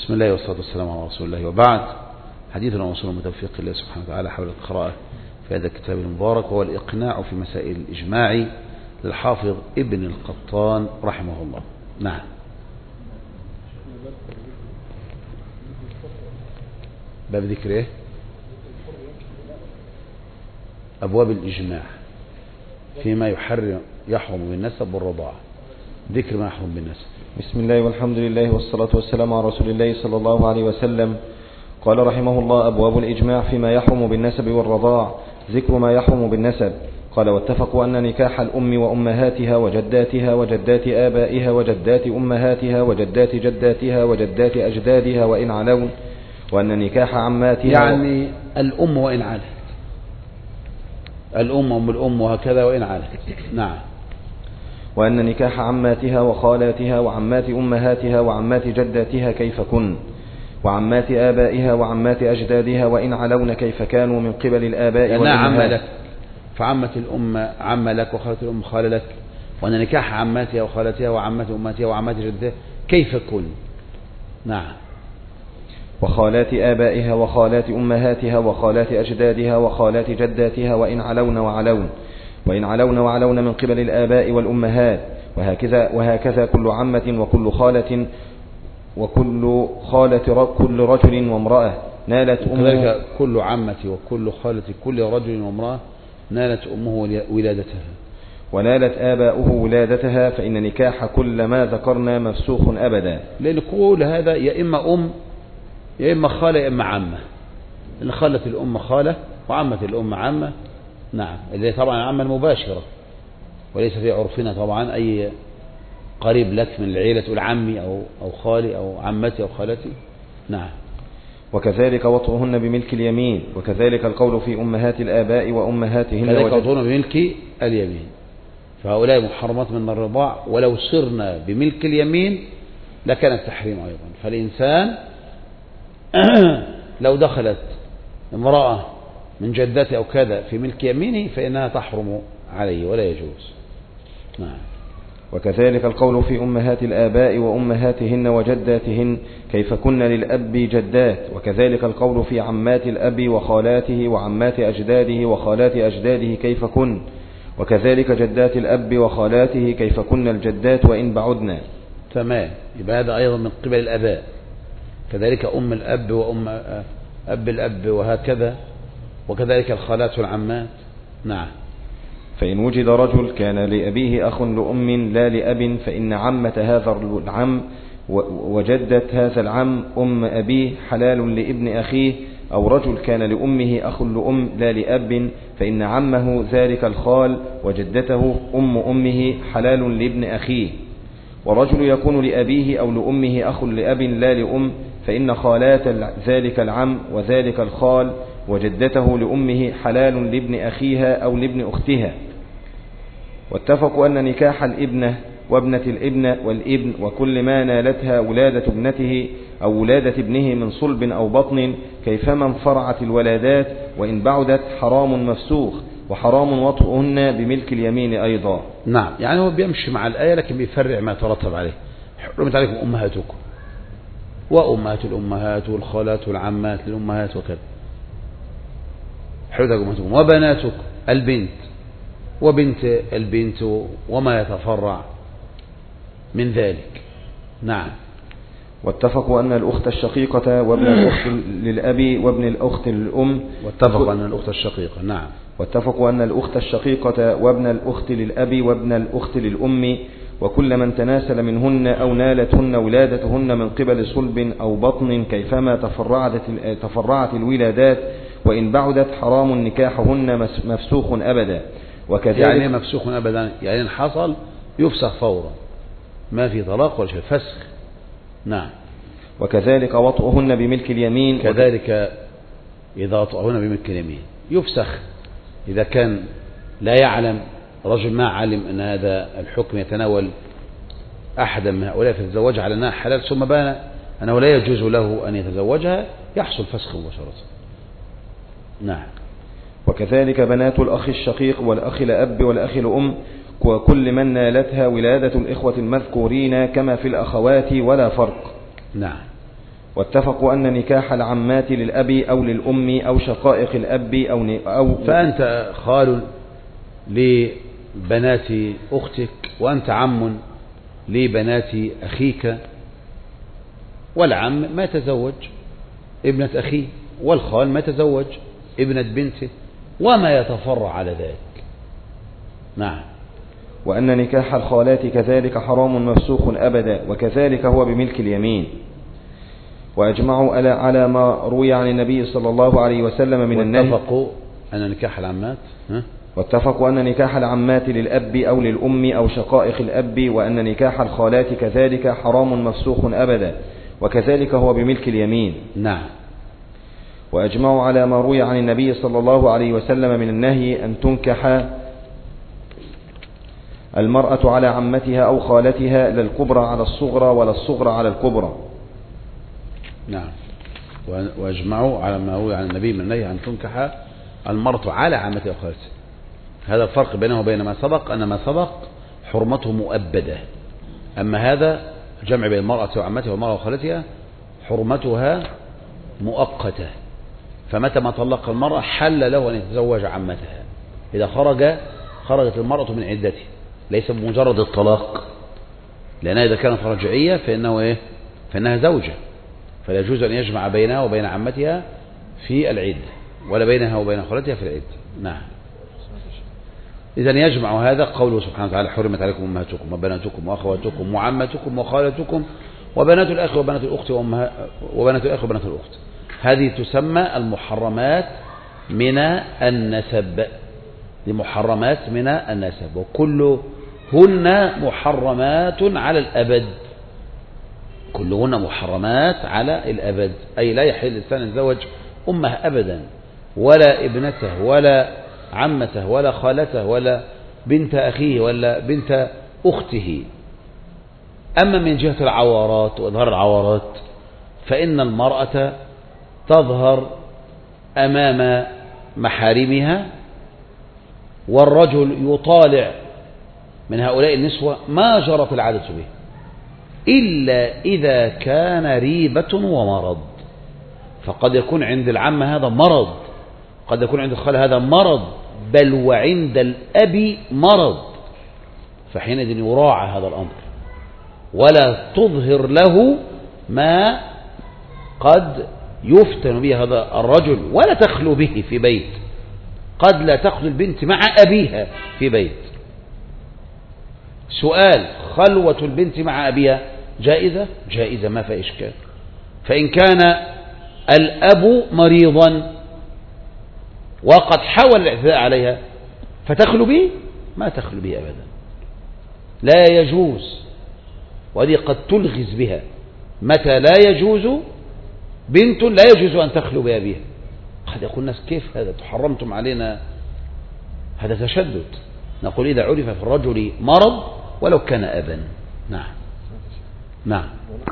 بسم الله والصلاة والسلام على رسول الله، وبعد. حديثنا وصول متوفيق الله سبحانه وتعالى حول القراءة في هذا الكتاب المبارك، وهو الإقناع في مسائل الإجماع للحافظ ابن القطان رحمه الله. نعم. باب ذكر ايه؟ أبواب الإجماع فيما يحرم بالنسب والرضاعة. ذكر ما يحرم بالنسب. بسم الله والحمد لله والصلاة والسلام على رسول الله صلى الله عليه وسلم. قال رحمه الله: أبواب الإجماع فيما يحرم بالنسب والرضاع. ذكر ما يحرم بالنسب. قال: واتفقوا أن نكاح الأم وأمهاتها وجداتها وجدات آبائها وجدات أمهاتها وجدات جداتها وجدات أجدادها وإن علون، وأن نكاح عماتها يعني الأم وإن علت، الأم أم الأم وهكذا وإن علت. نعم. وأن نكاح عماتها وخالاتها وعمات أمهاتها وعمات جداتها كيف كن، وعمات آبائها وعمات أجدادها وإن علون كيف كانوا من قبل الآباء يعني والأمهات. عم لك، فعمة الأم عم لك، وخالة الأم خال لك. وأن نكاح عماتها وخالاتها وعمات أمهاتها وعمات جداتها كيف كن. نعم. وخالات آبائها وخالات أمهاتها وخالات أجدادها وخالات جداتها وإن علون وعلون، وإن علون وعلون من قبل الآباء والأمهات، وهكذا كل عمة وكل خالة وكل خالة كل رجل وامرأة نالت أمه. وكذلك كل عمة وكل خالة كل رجل وامرأة نالت أمه ولادتها، ونالت آباؤه ولادتها، فإن نكاح كل ما ذكرنا مفسوخ أبدا. لأن كل هذا يا إما أم يا إما خالة يا إما عمة. لأن خالة الأم خالة وعمة الأم عمة. نعم. اللي طبعا عمة المباشرة، وليس في عرفنا طبعا أي قريب لك من العيلة تقول عمي أو خالي أو عمتي أو خالتي. نعم. وكذلك وطئهن بملك اليمين، وكذلك القول في أمهات الآباء وأمهاتهن. كذلك وطئهن بملك اليمين، فهؤلاء محرمات من الرضاع، ولو صرنا بملك اليمين لكان التحريم أيضا. فالإنسان لو دخلت امرأة من جدته أو كذا في ملك يمينه فإنها تحرم عليه ولا يجوز. نعم. وكذلك القول في أمهات الآباء وأمهاتهن وجداتهن كيف كن للأب جدات، وكذلك القول في عمات الأب وخالاته وعمات أجداده وخالات أجداده كيف كن، وكذلك جدات الأب وخالاته كيف كن الجدات وإن بعدنا. تمام. يبقى هذا أيضا من قبل الآباء، كذلك أم الأب وأم أب الأب وهكذا، وكذلك الخالات والعمات. نعم. فإن وجد رجل كان لأبيه أخ لأم لا لأب، فإن عمة هذا العم وجدة هذا العم أم أبيه حلال لابن أخيه، أو رجل كان لأمه أخ لأم لا لأب، فإن عمه ذلك الخال وجدته أم أمه حلال لابن أخيه. ورجل يكون لأبيه أو لأمه أخ لأب لا لأم، فإن خالات ذلك العم وذلك الخال وجدته لأمه حلال لابن أخيها أو لابن أختها. واتفقوا أن نكاح الابنة وابنة الابن والابن وكل ما نالتها ولادة ابنته أو ولادة ابنه من صلب أو بطن كيفما انفرعت الولادات وإن بعدت حرام مفسوخ، وحرام وطئهن بملك اليمين أيضا. نعم. يعني هو بيمشي مع الآية لكن بيفرع ما ترتب عليه. حرمت عليكم أمهاتكم وأمهات الأمهات والخالات والعمات للأمهات وكذا. حرمت عليكم أمهاتكم وبناتكم البنت وبنت البنت وما يتفرع من ذلك. نعم. واتفقوا أن الأخت الشقيقة وابن الأخت للأب وابن الأخت للأم. واتفقوا أن الأخت الشقيقة. نعم. واتفقوا أن الأخت الشقيقة وابن الأخت للأب وابن الأخت للأم وكل من تناسل منهن أو نالتهن ولادتهن من قبل صلب أو بطن كيفما تفرعت الولادات وإن بعدت حرام نكاحهن مفسوخ أبدا. وكذلك يعني مفسوخ أبدا، يعني إن حصل يفسخ فورا، ما في طلاق ولا شيء، فسخ. نعم. وكذلك وطئهن بملك اليمين. كذلك إذا وطئهن بملك اليمين يفسخ إذا كان لا يعلم رجل، ما علم أن هذا الحكم يتناول أحدا من هؤلاء فتزوجها على أنها حلال، ثم بان أنه لا يجوز له أن يتزوجها، يحصل فسخ مباشرة. نعم. وكذلك بنات الأخ الشقيق والأخ لأب والأخ لأم وكل من نالتها ولادة الإخوة المذكورين كما في الأخوات ولا فرق. نعم. واتفقوا أن نكاح العمات للأب أو للأم أو شقائق الأب أو فأنت خال لبنات أختك، وأنت عم لبنات أخيك، والعم ما تزوج ابنة أخيه، والخال ما تزوج ابنة بنته، وما يتفرع على ذلك. نعم. وأن نكاح الخالات كذلك حرام مفسوخ أبدا، وكذلك هو بملك اليمين. وأجمعوا على ما روي عن النبي صلى الله عليه وسلم من النهي. واتفقوا أن نكاح العمات للأب أو للأم أو شقائق الأب، وأن نكاح الخالات كذلك حرام مفسوخ أبدا، وكذلك هو بملك اليمين. نعم. وأجمعوا على ما روي عن النبي صلى الله عليه وسلم من النهي أن تنكح المرأة على عمتها أو خالتها، لا الكبرى على الصغرى ولا الصغرى على الكبرى. نعم. واجمعوا على ما روي عن النبي من النهي أن تنكح المرأة على عمتها أو خالتها. هذا الفرق بينه وبين ما سبق، أن ما سبق حرمته مؤبدة، أما هذا جمع بين المرأة وعمتها والمرأة وخالتها حرمتها مؤقتة. فمتى ما طلق المرأة حل له أن يتزوج عمتها إذا خرجت المرأة من عدته، ليس بمجرد الطلاق، لأنها إذا كانت رجعية فإنها زوجة، فلا يجوز أن يجمع بينها وبين عمتها في العدة، ولا بينها وبين خالتها في العدة. نعم. إذن يجمع هذا قوله سبحانه وتعالى: حرمت عليكم أمهاتكم وبناتكم وأخواتكم وعماتكم وخالاتكم وبنات الأخ وبنات الأخت وبنات الأخ وبنات الأخت. هذه تسمى المحرمات من النسب، لمحرمات من النسب، وكلهن محرمات على الأبد، كلهن محرمات على الأبد، أي لا يحل الإنسان يتزوج أمه أبدا، ولا ابنته ولا عمته ولا خالته ولا بنت أخيه ولا بنت أخته. أما من جهة العورات وإظهار العورات فإن المرأة تظهر أمام محارمها، والرجل يطالع من هؤلاء النسوة ما جرت العادة به، إلا إذا كان ريبة ومرض. فقد يكون عند العم هذا مرض، قد يكون عند الخال هذا مرض، بل وعند الأب مرض، فحينئذ يراعى هذا الأمر، ولا تظهر له ما قد يفتن به هذا الرجل، ولا تخلو به في بيت. قد لا تخلو البنت مع أبيها في بيت. سؤال: خلوة البنت مع أبيها جائزة؟ جائزة، ما في إشكال. فإن كان الأب مريضا وقد حاول الاعتداء عليها فتخلو به؟ ما تخلو به أبدا، لا يجوز. وهذه قد تلغز بها. متى لا يجوز؟ بنت لا يجوز أن تخلو بأبيها. قد يقول الناس: كيف هذا تحرمتم علينا؟ هذا تشدد. نقول: إذا عرف في الرجل مرض ولو كان أبا. نعم. نعم.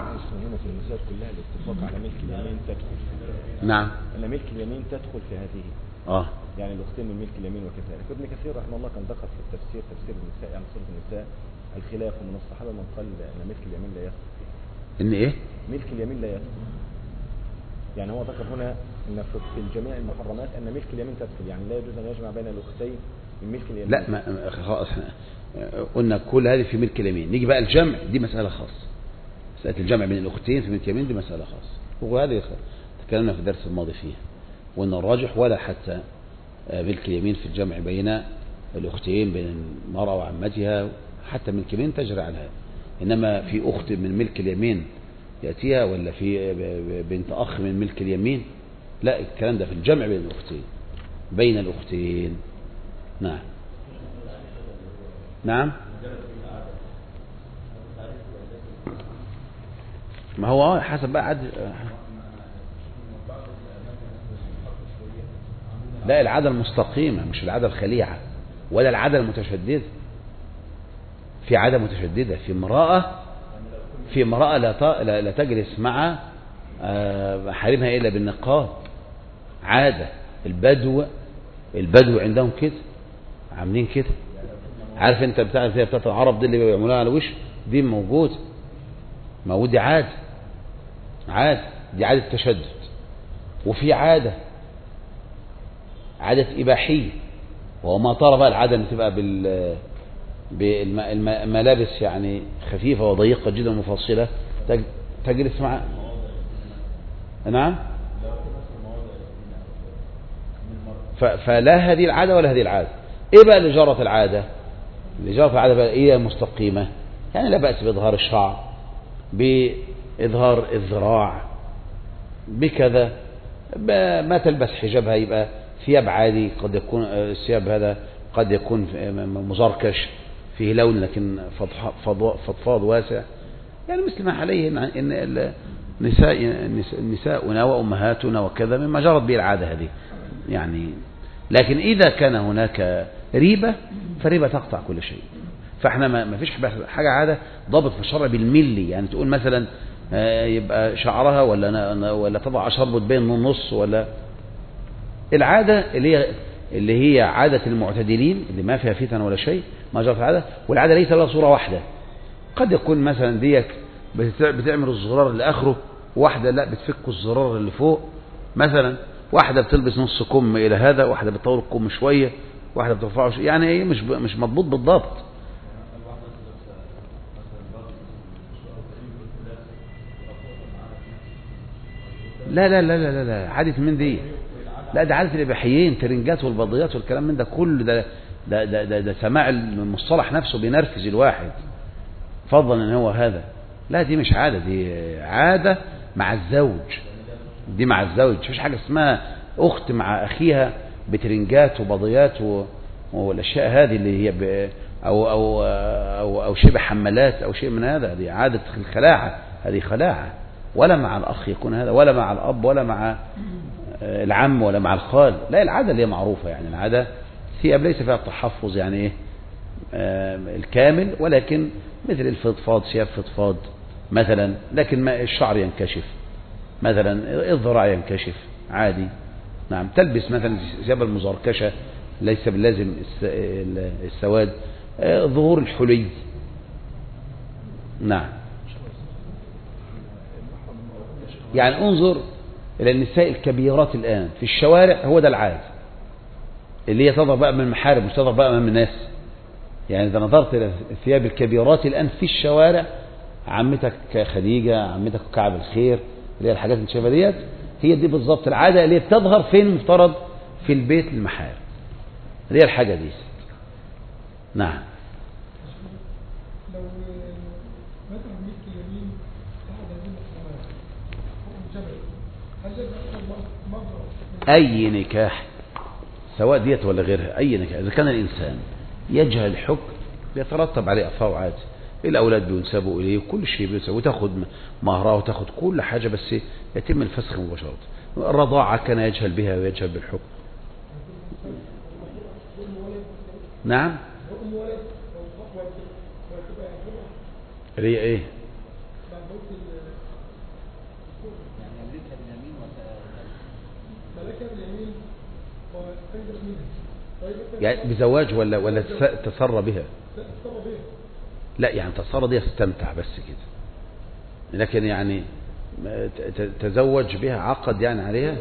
نعم. أن ملك اليمين تدخل في هذه. يعني الأختين من ملك اليمين وكذلك. ابن كثير رحمه الله كان ذكر في التفسير، تفسير النساء، يعني سورة النساء، الخلاف من الصحابة من قال أن ملك اليمين لا يدخل فيه. إن إيه؟ ملك اليمين لا يدخل. يعني هو ذكر هنا أن في الجميع المحرمات أن ملك اليمين تدخل، يعني لا يجوز أن يجمع بين الأختين من ملك اليمين. لا، ما خلاص قلنا كل هذه في ملك اليمين. نيجي بقى الجمع، دي مسألة خاصة. مسألة الجمع بين الأختين في ملك اليمين دي مسألة خاصة، وهذه تكلمنا في الدرس الماضي فيها، وأن الراجح ولا حتى ملك اليمين في الجمع بين الأختين، بين المرأة وعمتها، حتى ملك اليمين تجري على هذا. إنما في أخت من ملك اليمين يأتيها، ولا في بنت أخ من ملك اليمين، لا، الكلام ده في الجمع بين الأختين، بين الأختين. نعم. نعم. ما هو حسب بقى لا، العادة المستقيمة، مش العادة الخليعة ولا العادة المتشددة. في عادة متشددة، في امرأة لا تجلس مع محارمها إلا بالنقاب. عادة البدو عندهم كده، عاملين كده. عارف انت بتاعت العرب دي اللي بيعملوها على وش دي، موجود، دي عادة. دي عادة تشدد. وفي عادة إباحية، وهو ما ترى بقى العادة اللي تبقى بالملابس يعني خفيفة وضيقة جدا مفصلة تجلس مع. نعم. فلا هذه العادة ولا هذه العادة. ايه بقى اللي جرت العادة؟ اللي جرت العادة بقى ايه؟ مستقيمة، يعني لا بأس بإظهار الشعر، بإظهار الذراع، بكذا، ما تلبس حجابها يبقى ثياب عادي، قد يكون الثياب هذا قد يكون مزركش فيه لون لكن فضفاض واسع، يعني مثل ما عليه ان نساؤنا وأمهاتنا وكذا مما جرت به العادة هذه يعني. لكن إذا كان هناك ريبة فالريبة تقطع كل شيء. فاحنا ما فيش حاجة عادة ضابط في الشرع بالملي، يعني تقول مثلا يبقى شعرها ولا تضع شربة بين النص، ولا العادة اللي هي عادة المعتدلين اللي ما فيها فتن ولا شيء، ما جرت العادة. والعادة ليس لها صورة واحدة، قد يكون مثلا ديك بتعمل الزرار اللي آخره، واحدة لا بتفك الزرار اللي فوق مثلا، واحدة بتلبس نص كم إلى هذا، واحدة بتطول الكم شوية، واحدة بترفعه شوية، يعني ايه مش مضبوط بالضبط. لا لا لا لا لا عادة من دي، لا ده عادة الإباحيين، ترنجات والبضيات والكلام من ده كل ده سماع المصطلح نفسه بينرفز الواحد فضلا ان هو هذا. لا دي مش عادة، دي عادة مع الزوج، دي مع الزوج. مفيش حاجة اسمها أخت مع أخيها بترنجات وبضيات والأشياء هذه اللي هي أو شبه حملات أو شيء من هذا. دي عادة الخلاعة، هذه خلاعة. ولا مع الأخ يكون هذا، ولا مع الأب، ولا مع العم، ولا مع الخال. لا العادة اللي هي معروفة، يعني العادة ثياب ليس فيها التحفظ يعني ايه الكامل، ولكن مثل الفضفاض، ثياب فضفاض مثلا، لكن ما الشعر ينكشف مثلا، الذراع ينكشف عادي. نعم. تلبس مثلا ثياب المزركشة، ليس باللازم السواد، ظهور الحلي. نعم. يعني انظر إلى النساء الكبيرات الآن في الشوارع، هو ده العادة اللي هي تظهر بقى من المحارم، مش تظهر بقى من الناس. يعني إذا نظرت إلى الثياب الكبيرات الآن في الشوارع، عمتك خديجة، عمتك كعب الخير، اللي هي الحاجات اللي شايفها ديت، هي دي بالظبط العادة اللي هي بتظهر فين؟ المفترض في البيت المحارم، اللي هي الحاجة دي. نعم. لو مثلا ملك اليمين بعد هذه الصلاة أي نكاح سواء ديت ولا غيرها، أي نكاح إذا كان الإنسان يجهل الحكم بيترتب عليه أفعال عادي. الأولاد بينسبوا إليه، كل شيء بينسبوا، وتاخد مهرها وتاخد كل حاجة، بس يتم الفسخ مباشرة. الرضاعة كان يجهل بها ويجهل بالحكم. نعم. اللي هي إيه؟ يعني بزواج ولا تسر بها؟ لا يعني تسر دي استمتع بس كده، لكن يعني تزوج بها عقد يعني عليها.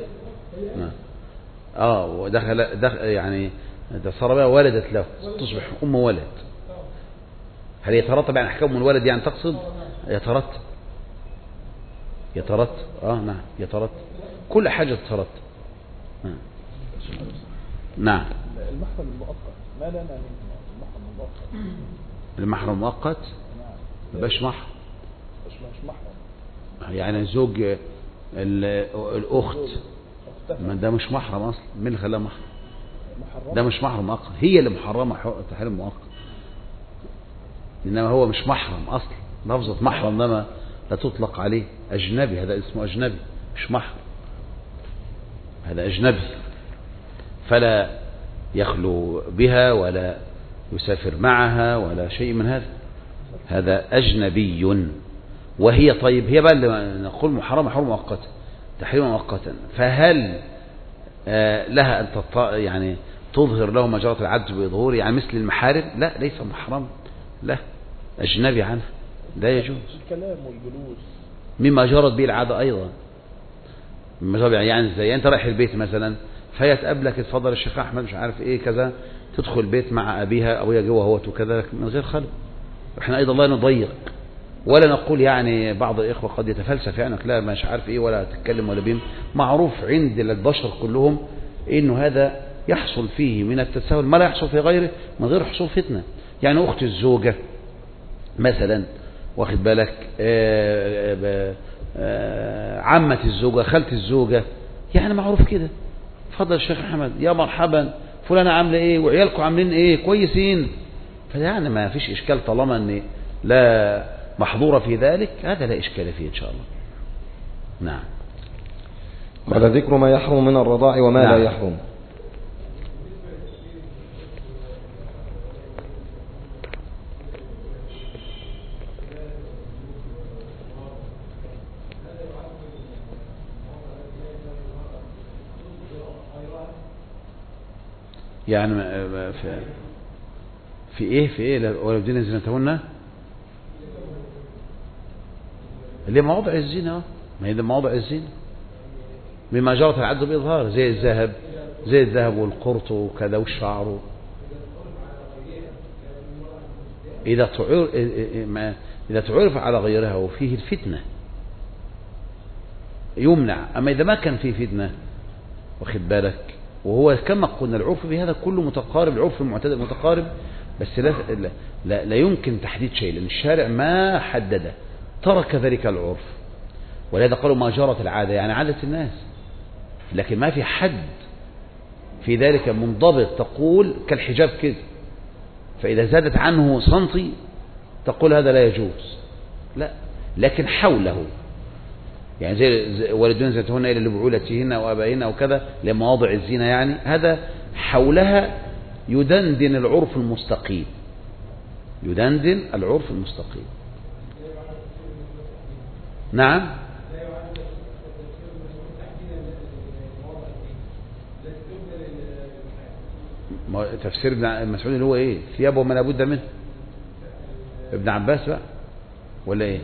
ودخل يعني تسر بها ولدت له، تصبح أم ولد. هل يترتب يعني أحكام الولد؟ يعني تقصد يترتب نعم يترتب كل حاجة تترتب. نعم. المحرم المؤقت ما لنا من المحرم المؤقت؟ المحرم المؤقت مش محرم، مش محرم يعني زوج الأخت، ما ده مش محرم أصلا. مين اللي خلاه محرم؟ ده مش محرم مؤقت، هي اللي محرمة تحريم مؤقت، إنما هو مش محرم أصلا. لفظة محرم ده لا تطلق عليه، أجنبي، هذا اسمه أجنبي مش محرم، هذا أجنبي، فلا يخلو بها ولا يسافر معها ولا شيء من هذا أجنبي. وهي طيب هي بقى اللي نقول محرمة حرمة مؤقتا، تحريما مؤقتا، فهل لها أن يعني تظهر له ما جرت العدل بإظهور يعني مثل المحارم؟ لا ليس محرم، لا أجنبي عنها، لا يجوز. الكلام والجلوس مما جرت به العادة أيضا، يعني ازاي؟ انت رايح البيت مثلا، فهي تقابلك، اتفضل الشيخ احمد مش عارف ايه كذا، تدخل البيت مع ابيها، ابويا جوه اهوت وكذا، من غير خلق. احنا ايضا لا نضيق ولا نقول يعني بعض الاخوه قد يتفلسف يعني لا مش عارف ايه ولا تتكلم ولا بيم. معروف عند البشر كلهم انه هذا يحصل فيه من التساهل ما لا يحصل في غيره من غير حصول فتنه. يعني اخت الزوجه مثلا، واخد بالك، عمة الزوجة، خالة الزوجة، يعني معروف كده، اتفضل الشيخ احمد، يا مرحبا، فلانة عاملة ايه وعيالكم عاملين ايه، كويسين. فيعني ما فيش اشكال طالما ان لا محظورة في ذلك، هذا لا اشكال فيه ان شاء الله. نعم. قال ذكر ما يحرم من الرضاع وما لا يحرم. يعني في ايه ولا بدين زينتهن اللي مواضع الزينة، ما هي ده مواضع الزينة بما جرت العد بإظهار، زي الذهب والقرط وكذا والشعر. إذا تعرف على غيرها وفيه الفتنة يمنع. أما إذا ما كان فيه فتنة، واخد بالك، وهو كما قلنا العرف بهذا كله متقارب، العرف المعتدل متقارب، بس لا يمكن تحديد شيء لأن الشارع ما حدده، ترك ذلك العرف. ولهذا قالوا ما جرت العادة، يعني عادة الناس، لكن ما في حد في ذلك منضبط تقول كالحجاب كده، فإذا زادت عنه سنتي تقول هذا لا يجوز، لا، لكن حوله، يعني زي والدون زينتهن إلى لبعولتهن وآبائهن وكذا لمواضع الزينة، يعني هذا حولها يدندن العرف المستقيم، يدندن العرف المستقيم. نعم. تفسير ابن مسعود اللي هو ايه؟ ثياب وما لابد منه. ابن عباس بقى ولا ايه؟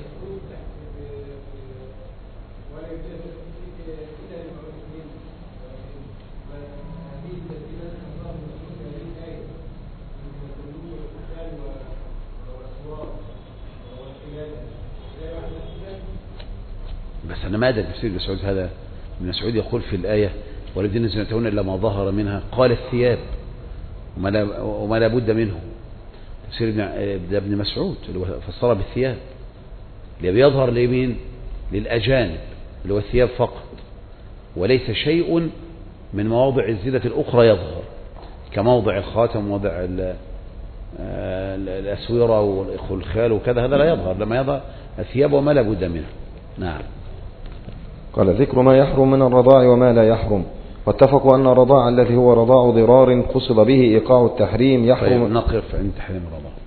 بس أنا ما أدري تفسير ابن مسعود هذا. ابن مسعود يقول في الآية والذين زينتهن إلا ما ظهر منها، قال الثياب وما لا بد منه. تفسير ابن مسعود اللي هو فسر بالثياب اللي بيظهر لمين؟ للأجانب، اللي هو الثياب فقط، وليس شيء من مواضع الزينة الأخرى يظهر كموضع الخاتم وموضع الأسورة والخلخال وكذا، هذا لا يظهر. لما يظهر الثياب وما لا بد منه. نعم. قال ذكر ما يحرم من الرضاع وما لا يحرم. واتفقوا أن الرضاع الذي هو رضاع ضرار قصد به إيقاع التحريم يحرم. طيب نقف عند تحريم الرضاع.